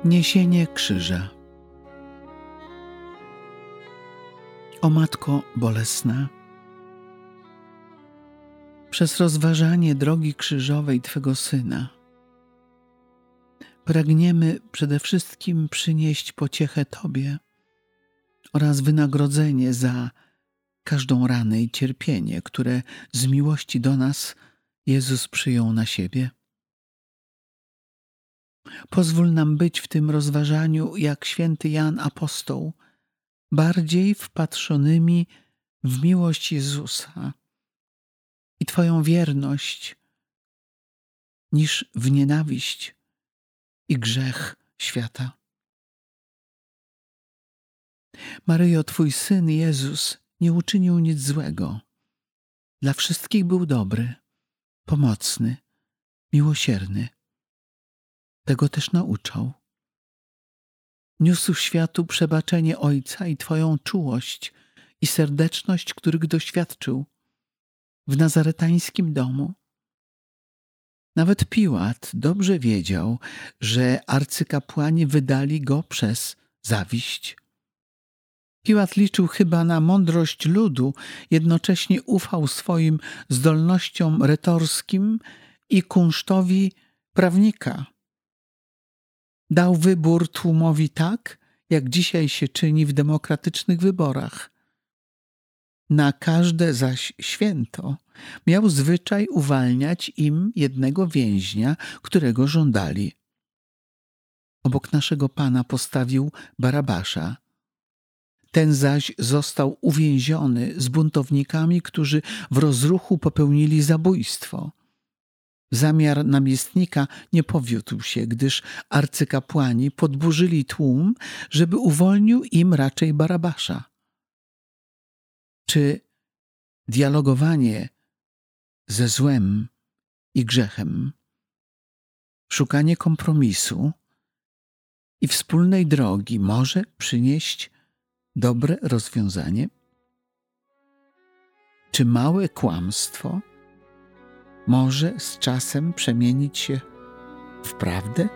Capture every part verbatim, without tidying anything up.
Niesienie krzyża. O Matko bolesna, przez rozważanie drogi krzyżowej Twego Syna pragniemy przede wszystkim przynieść pociechę Tobie oraz wynagrodzenie za każdą ranę i cierpienie, które z miłości do nas Jezus przyjął na siebie. Pozwól nam być w tym rozważaniu jak święty Jan Apostoł, bardziej wpatrzonymi w miłość Jezusa i Twoją wierność niż w nienawiść i grzech świata. Maryjo, Twój Syn Jezus nie uczynił nic złego. Dla wszystkich był dobry, pomocny, miłosierny. Tego też nauczał. Niósł światu przebaczenie Ojca i Twoją czułość i serdeczność, których doświadczył w nazaretańskim domu. Nawet Piłat dobrze wiedział, że arcykapłani wydali go przez zawiść. Piłat liczył chyba na mądrość ludu, jednocześnie ufał swoim zdolnościom retorskim i kunsztowi prawnika. Dał wybór tłumowi tak, jak dzisiaj się czyni w demokratycznych wyborach. Na każde zaś święto miał zwyczaj uwalniać im jednego więźnia, którego żądali. Obok naszego Pana postawił Barabasza. Ten zaś został uwięziony z buntownikami, którzy w rozruchu popełnili zabójstwo. Zamiar namiestnika nie powiódł się, gdyż arcykapłani podburzyli tłum, żeby uwolnił im raczej Barabasza. Czy dialogowanie ze złem i grzechem, szukanie kompromisu i wspólnej drogi może przynieść dobre rozwiązanie? Czy małe kłamstwo może z czasem przemienić się w prawdę?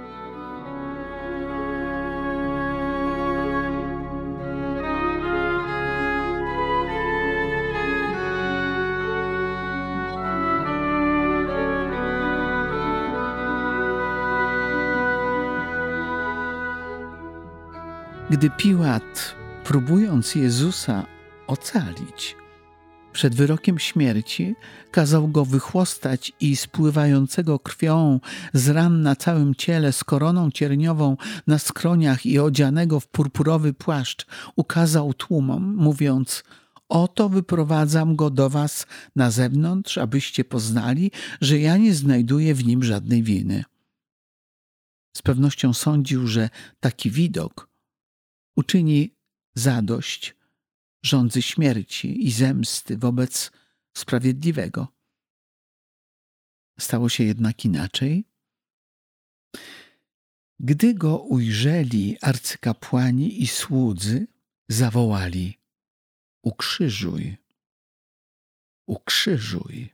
Gdy Piłat, próbując Jezusa ocalić przed wyrokiem śmierci, kazał go wychłostać i spływającego krwią z ran na całym ciele, z koroną cierniową na skroniach i odzianego w purpurowy płaszcz, ukazał tłumom, mówiąc: oto wyprowadzam go do was na zewnątrz, abyście poznali, że ja nie znajduję w nim żadnej winy. Z pewnością sądził, że taki widok uczyni zadość żądzy śmierci i zemsty wobec sprawiedliwego. Stało się jednak inaczej. Gdy go ujrzeli arcykapłani i słudzy, zawołali: ukrzyżuj, ukrzyżuj.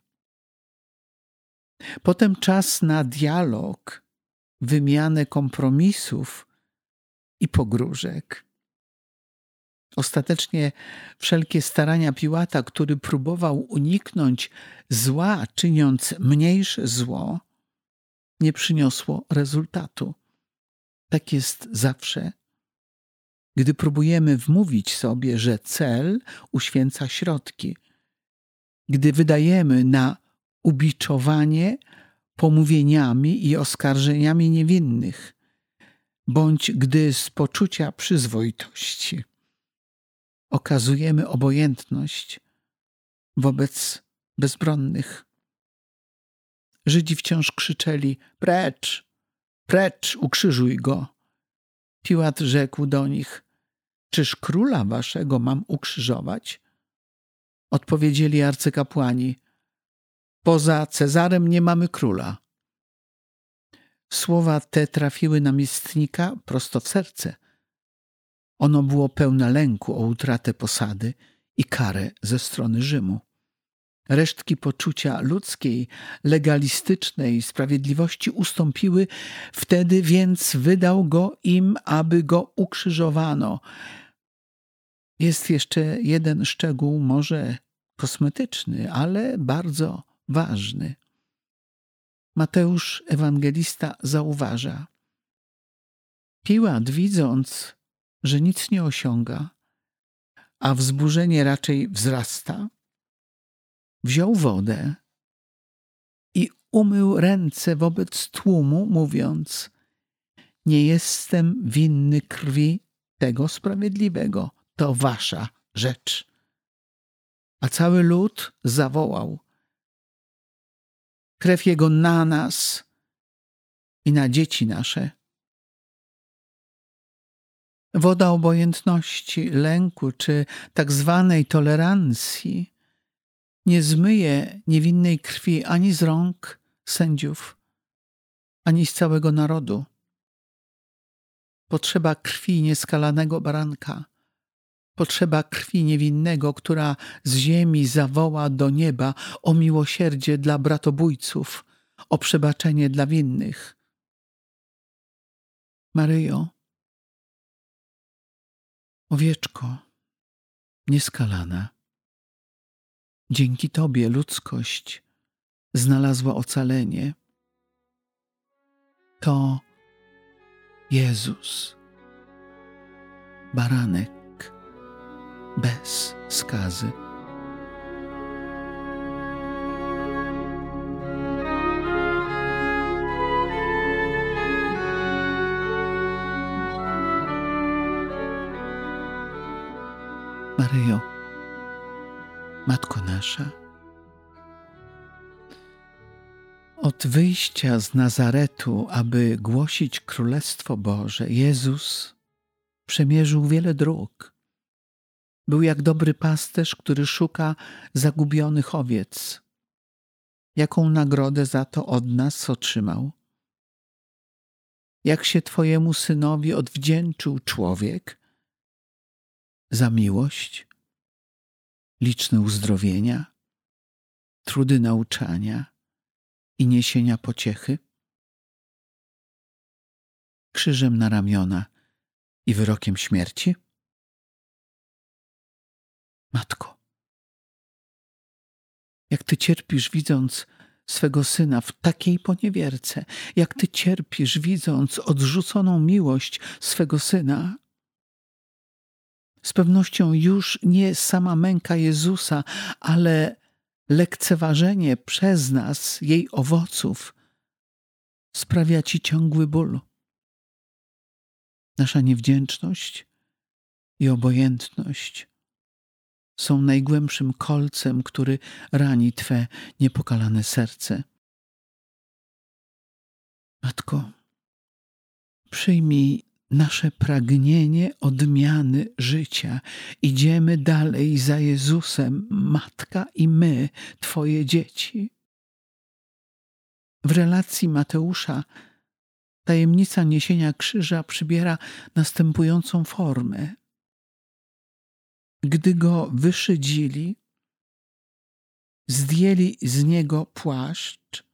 Potem czas na dialog, wymianę kompromisów i pogróżek. Ostatecznie wszelkie starania Piłata, który próbował uniknąć zła, czyniąc mniejsze zło, nie przyniosło rezultatu. Tak jest zawsze, gdy próbujemy wmówić sobie, że cel uświęca środki, gdy wydajemy na ubiczowanie pomówieniami i oskarżeniami niewinnych, bądź gdy z poczucia przyzwoitości okazujemy obojętność wobec bezbronnych. Żydzi wciąż krzyczeli: precz, precz, ukrzyżuj go. Piłat rzekł do nich: czyż króla waszego mam ukrzyżować? Odpowiedzieli arcykapłani: poza Cezarem nie mamy króla. Słowa te trafiły namiestnika prosto w serce. Ono było pełne lęku o utratę posady i karę ze strony Rzymu. Resztki poczucia ludzkiej, legalistycznej sprawiedliwości ustąpiły wtedy, więc wydał go im, aby go ukrzyżowano. Jest jeszcze jeden szczegół, może kosmetyczny, ale bardzo ważny. Mateusz Ewangelista zauważa: Piłat, widząc, że nic nie osiąga, a wzburzenie raczej wzrasta, wziął wodę i umył ręce wobec tłumu, mówiąc: nie jestem winny krwi tego sprawiedliwego, to wasza rzecz. A cały lud zawołał: krew jego na nas i na dzieci nasze. Woda obojętności, lęku czy tak zwanej tolerancji nie zmyje niewinnej krwi ani z rąk sędziów, ani z całego narodu. Potrzeba krwi nieskalanego baranka, potrzeba krwi niewinnego, która z ziemi zawoła do nieba o miłosierdzie dla bratobójców, o przebaczenie dla winnych. Maryjo, owieczko nieskalana, dzięki Tobie ludzkość znalazła ocalenie. To Jezus, baranek bez skazy. Maryjo, Matko nasza, od wyjścia z Nazaretu, aby głosić Królestwo Boże, Jezus przemierzył wiele dróg. Był jak dobry pasterz, który szuka zagubionych owiec. Jaką nagrodę za to od nas otrzymał? Jak się Twojemu Synowi odwdzięczył człowiek? Za miłość, liczne uzdrowienia, trudy nauczania i niesienia pociechy? Krzyżem na ramiona i wyrokiem śmierci? Matko, jak Ty cierpisz, widząc swego Syna w takiej poniewierce, jak Ty cierpisz, widząc odrzuconą miłość swego Syna. Z pewnością już nie sama męka Jezusa, ale lekceważenie przez nas jej owoców sprawia Ci ciągły ból. Nasza niewdzięczność i obojętność są najgłębszym kolcem, który rani Twe niepokalane serce. Matko, przyjmij nasze pragnienie odmiany życia. Idziemy dalej za Jezusem, Matka i my, Twoje dzieci. W relacji Mateusza tajemnica niesienia krzyża przybiera następującą formę. Gdy go wyszydzili, zdjęli z niego płaszcz,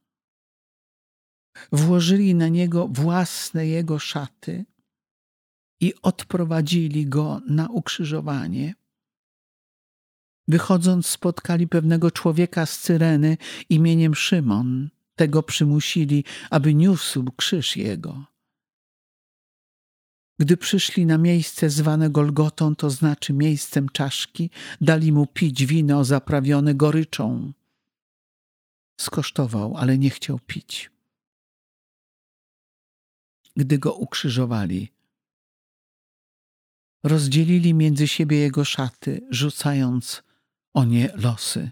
włożyli na niego własne jego szaty i odprowadzili go na ukrzyżowanie. Wychodząc, spotkali pewnego człowieka z Cyreny imieniem Szymon. Tego przymusili, aby niósł krzyż jego. Gdy przyszli na miejsce zwane Golgotą, to znaczy miejscem czaszki, dali mu pić wino zaprawione goryczą. Skosztował, ale nie chciał pić. Gdy go ukrzyżowali, rozdzielili między siebie jego szaty, rzucając o nie losy.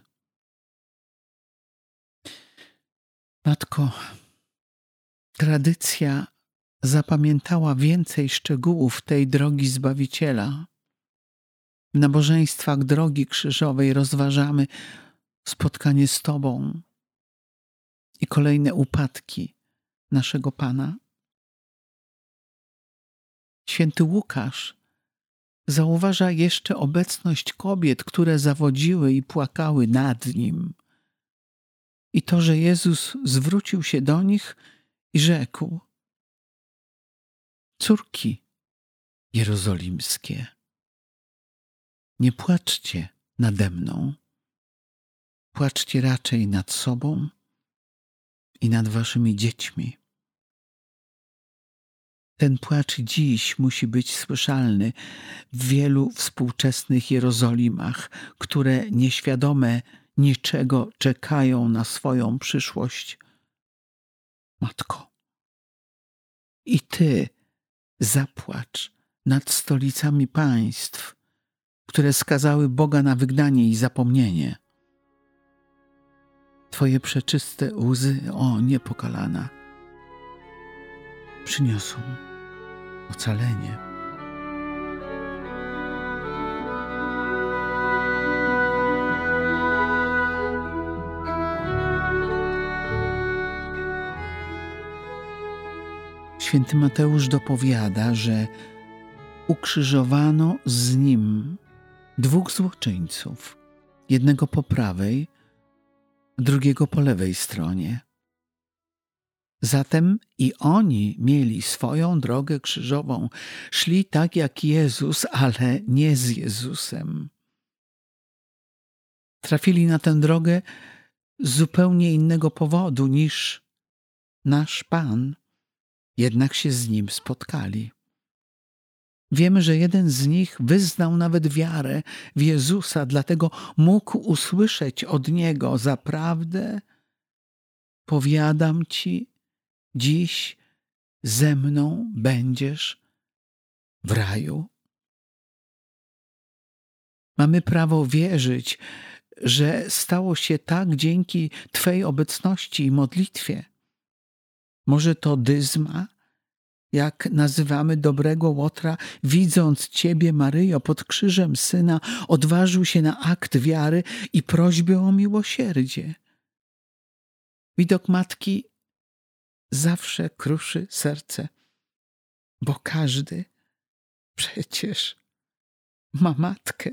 Matko, tradycja zapamiętała więcej szczegółów tej drogi Zbawiciela. W nabożeństwach drogi krzyżowej rozważamy spotkanie z Tobą i kolejne upadki naszego Pana. Święty Łukasz zauważa jeszcze obecność kobiet, które zawodziły i płakały nad Nim. i to, że Jezus zwrócił się do nich i rzekł: córki jerozolimskie, nie płaczcie nade mną, płaczcie raczej nad sobą i nad waszymi dziećmi. Ten płacz dziś musi być słyszalny w wielu współczesnych Jerozolimach, które nieświadome niczego czekają na swoją przyszłość. Matko, i ty zapłacz nad stolicami państw, które skazały Boga na wygnanie i zapomnienie. Twoje przeczyste łzy, o niepokalana, przyniosą ocalenie. Święty Mateusz dopowiada, że ukrzyżowano z nim dwóch złoczyńców, jednego po prawej, drugiego po lewej stronie. Zatem i oni mieli swoją drogę krzyżową, szli tak jak Jezus, ale nie z Jezusem. Trafili na tę drogę z zupełnie innego powodu niż nasz Pan, jednak się z Nim spotkali. Wiemy, że jeden z nich wyznał nawet wiarę w Jezusa, dlatego mógł usłyszeć od Niego: zaprawdę powiadam Ci, dziś ze mną będziesz w raju. Mamy prawo wierzyć, że stało się tak dzięki Twej obecności i modlitwie. Może to Dyzma, jak nazywamy dobrego Łotra, widząc Ciebie, Maryjo, pod krzyżem Syna, odważył się na akt wiary i prośbę o miłosierdzie. Widok matki zawsze kruszy serce, bo każdy przecież ma matkę.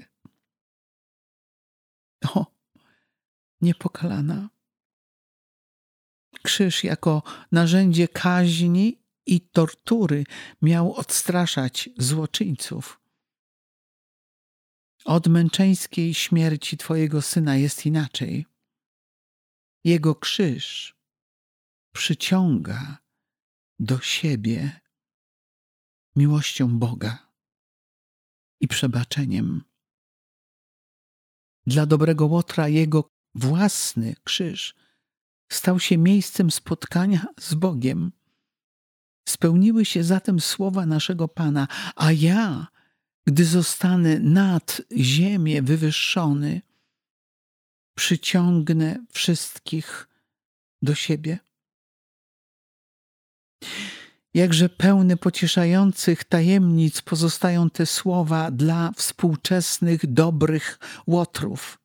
O, niepokalana. Krzyż jako narzędzie kaźni i tortury miał odstraszać złoczyńców. Od męczeńskiej śmierci Twojego Syna jest inaczej. Jego krzyż przyciąga do siebie miłością Boga i przebaczeniem. Dla dobrego Łotra jego własny krzyż stał się miejscem spotkania z Bogiem. Spełniły się zatem słowa naszego Pana: a ja, gdy zostanę nad ziemię wywyższony, przyciągnę wszystkich do siebie. Jakże pełne pocieszających tajemnic pozostają te słowa dla współczesnych dobrych łotrów.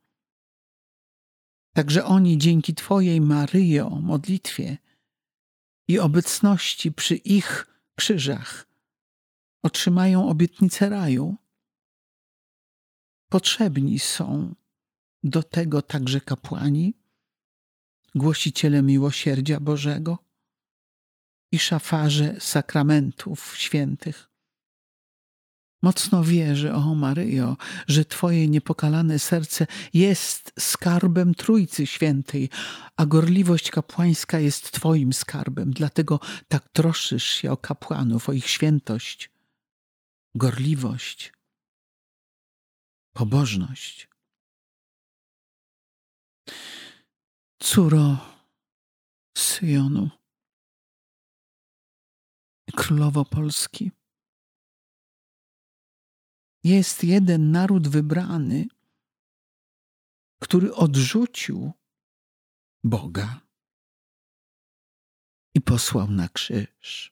Także oni dzięki Twojej, Maryjo, modlitwie i obecności przy ich krzyżach otrzymają obietnicę raju. Potrzebni są do tego także kapłani, głosiciele miłosierdzia Bożego i szafarze sakramentów świętych. Mocno wierzę, o Maryjo, że Twoje niepokalane serce jest skarbem Trójcy Świętej, a gorliwość kapłańska jest Twoim skarbem. Dlatego tak troszczysz się o kapłanów, o ich świętość, gorliwość, pobożność. Córo Syjonu, Królowo Polski, jest jeden naród wybrany, który odrzucił Boga i posłał na krzyż.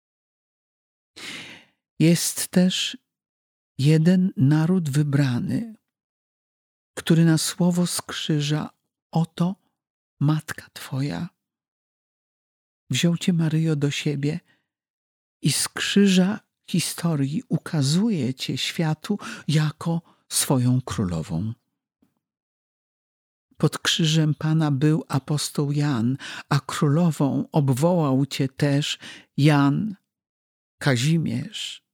Jest też jeden naród wybrany, który na słowo z krzyża: oto Matka Twoja, wziął Cię, Maryjo, do siebie i z krzyża historii ukazuje Cię światu jako swoją królową. Pod krzyżem Pana był apostoł Jan, a królową obwołał cię też Jan Kazimierz.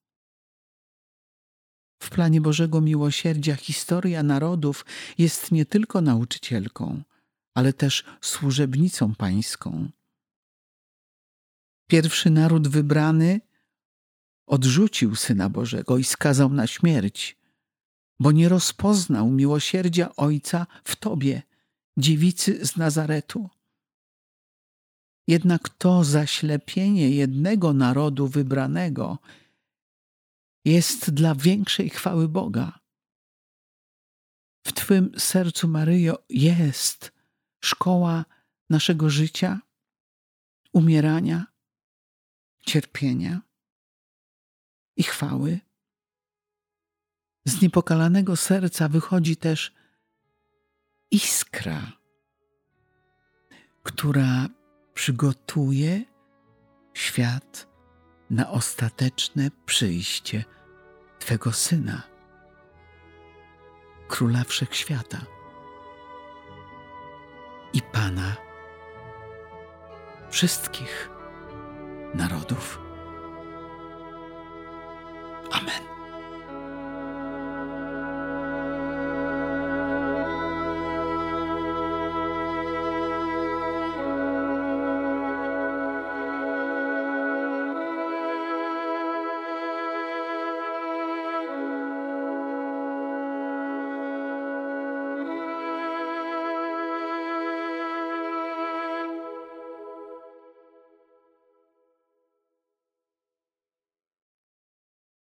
W planie Bożego miłosierdzia historia narodów jest nie tylko nauczycielką, ale też służebnicą pańską. Pierwszy naród wybrany odrzucił Syna Bożego i skazał na śmierć, bo nie rozpoznał miłosierdzia Ojca w Tobie, dziewicy z Nazaretu. Jednak to zaślepienie jednego narodu wybranego jest dla większej chwały Boga. W Twym sercu, Maryjo, jest szkoła naszego życia, umierania, cierpienia i chwały. Z niepokalanego serca wychodzi też iskra, która przygotuje świat na ostateczne przyjście Twego Syna, Króla Wszechświata i Pana wszystkich narodów. Amen.